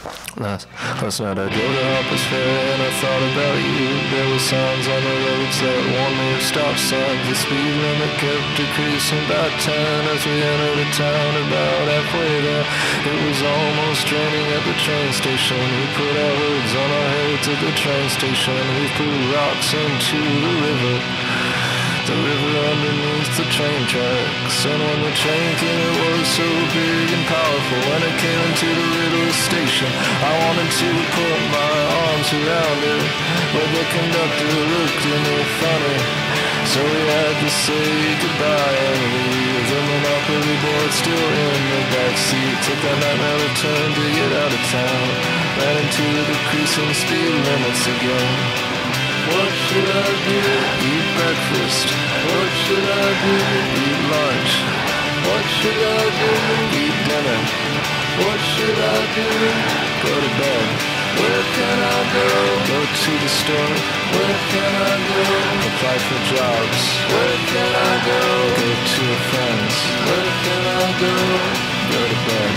Last night I drove to Harper's Ferry and I thought about you. There were signs on the roads that warned me of stop signs. The speed limit kept decreasing by 10 as we entered the town about halfway there. It was almost raining at the train station. We put our hoods on our heads at the train station. We threw rocks into the river underneath the train tracks. And when the train came, it was so big and powerful. When it came into the little station, I wanted to put my arms around it, but the conductor looked at me funny. So we had to say goodbye and leave. The Monopoly board still in the backseat. Took that night-mile turn to get out of town. Ran into the decreasing speed limits again. What should I do? Eat breakfast. What should I do? Eat lunch. What should I do? Eat dinner. What should I do? Go to bed. Where can I go? Go to the store. Where can I go? Apply for jobs. Where can I go? Go to your friends. Where can I go? Go to bed.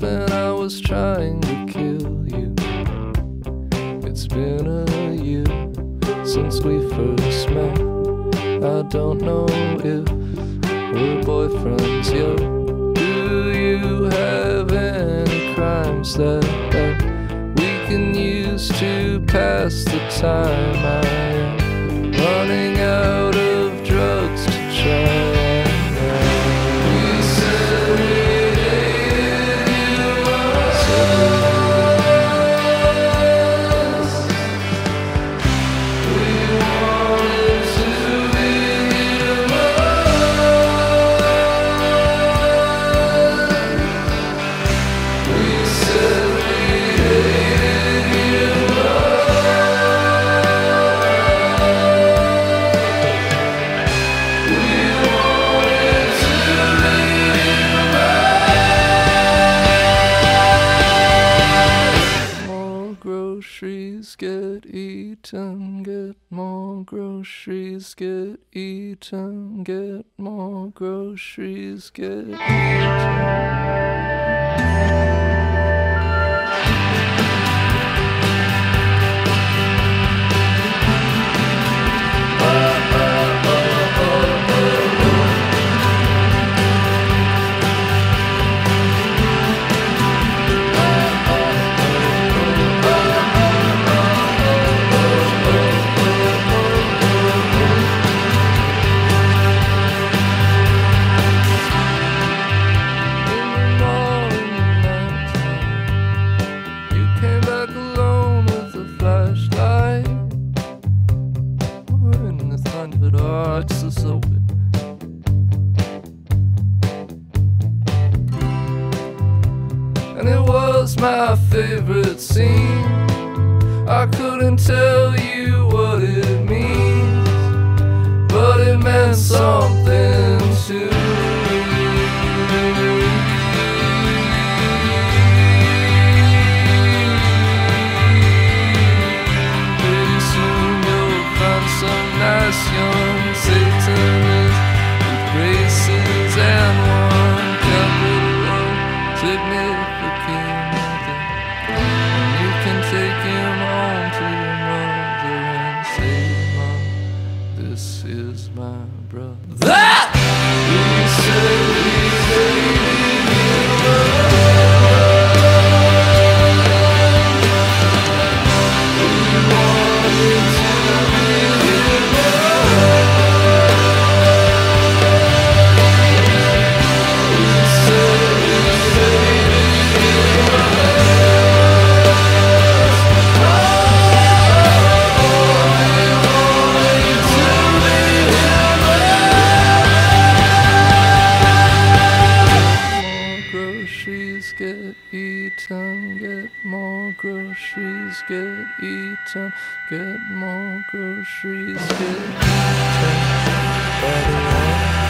when I was trying to kill you. It's been a year since we first met. I don't know if we're boyfriends yet. Do you have any crimes that we can use to pass the time? I am running out of drugs to try. Groceries get eaten, get more groceries get eaten, get more groceries get eaten. But arcs is open. And it was my favorite scene. I couldn't tell you what it means, but it meant something to me. Pretty soon you'll find some nice young Satanist with braces and one capital significant other. And you can take him home to your mother and say, Mom, this is my brother. We said we hated you. We wanted to be get eaten, get more groceries get eaten, get more groceries get eaten.